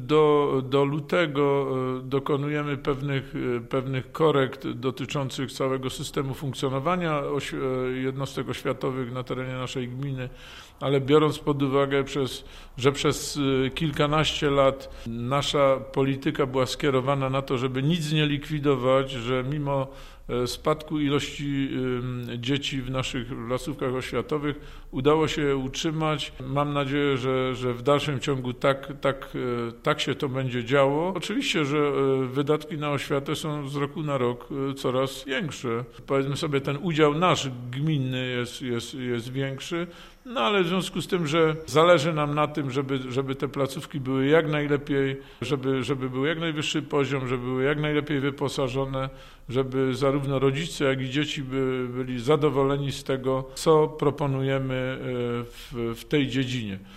do lutego dokonujemy pewnych korekt dotyczących całego systemu funkcjonowania jednostek oświatowych na terenie naszej gminy, ale biorąc pod uwagę, że przez kilkanaście lat nasza polityka była skierowana na to, żeby nic nie likwidować, że mimo spadku ilości dzieci w naszych placówkach oświatowych udało się je utrzymać. Mam nadzieję, że w dalszym ciągu tak się to będzie działo. Oczywiście, że wydatki na oświatę są z roku na rok coraz większe. Powiedzmy sobie, ten udział nasz gminny jest większy, no ale w związku z tym, że zależy nam na tym, żeby te placówki były jak najlepiej, żeby był jak najwyższy poziom, żeby były jak najlepiej wyposażone, żeby zarówno rodzice, jak i dzieci byli zadowoleni z tego, co proponujemy w tej dziedzinie.